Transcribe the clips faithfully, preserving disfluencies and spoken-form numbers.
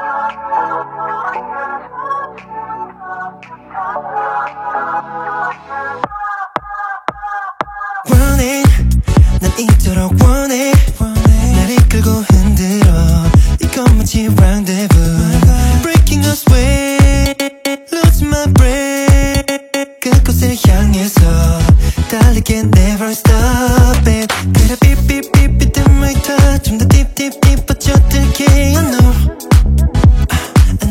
원해 난 이토록 원해 날 이끌고 흔들어 이것만 rendezvous Breaking us way Losing my breath 그곳을 향해서 달리게 never stop it 그래 삐삐삐삐 뜸을 타 좀 더 deep deep deep 빠져들게 I know I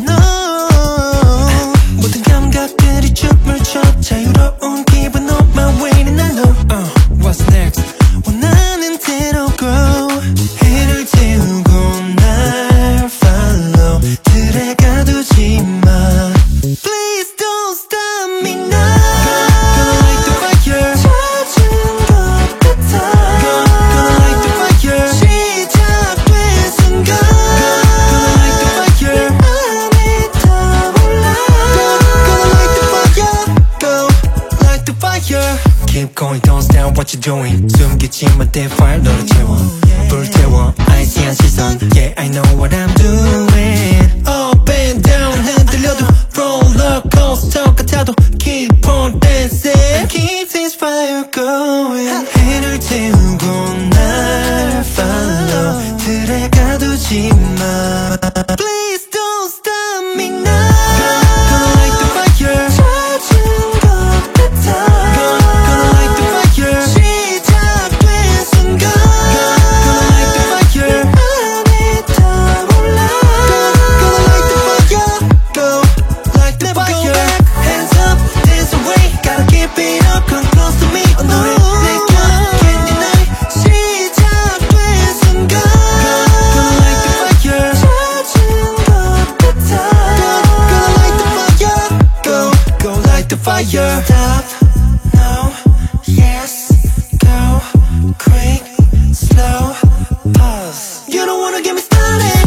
know 모든 감각들이 춤을 춰 자유로운 기분 on my way and I know uh, What's next 원하는 대로 grow 해를 태우고 날 follow 들에 가두지 마 Please don't stop me now Gonna light the fire 찾은 것 같아 Gonna light the fire 시작된 순간 Gonna light the fire 맘이 타올라 Gonna light the fire Go light the fire Keep going don't stop what you're doing 숨기지 못해 fire 너를 채워 불태워 아이시한 시선 Yeah I know what I'm doing Up and down 흔들려도 roller coaster 같아도 Keep on dancing Keep this fire going 해를 태우고 날 follow 들에 가두지 마 Please don't stop me now Gonna light the fire 찾은 것 같아 Gonna light the fire 시작된 순간 Gonna light the fire 맘이 타올라 Gonna light the fire Go light the fire Never go back Hands up dance away Gotta keep it up Come close to me 어 노래 내겨 Can't deny 시작된 순간 Gonna light the fire 찾은 것 같아 Gonna light the fire Go go light the fire Stop no yes go quick slow pause You don't wanna get me started